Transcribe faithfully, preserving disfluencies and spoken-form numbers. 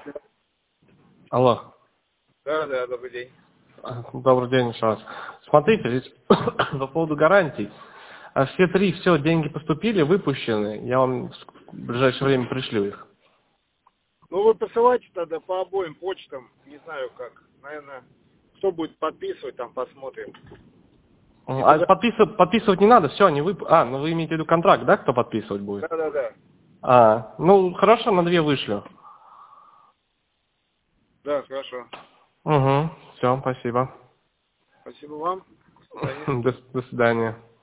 Алло. Да, да, добрый день. Добрый день еще раз. Смотрите, ведь по поводу гарантий. А все три, все, деньги поступили, выпущены. Я вам в ближайшее время пришлю их. Ну, вы посылайте тогда по обоим почтам. Не знаю как. Наверное, кто будет подписывать, там посмотрим. И А тогда... подписывать, подписывать не надо, все, они вып... А, ну вы имеете в виду контракт, да, кто подписывать будет? Да, да, да. А, ну хорошо, на две вышлю. Да, хорошо. Угу, все, спасибо. Спасибо вам. До свидания. До, до свидания.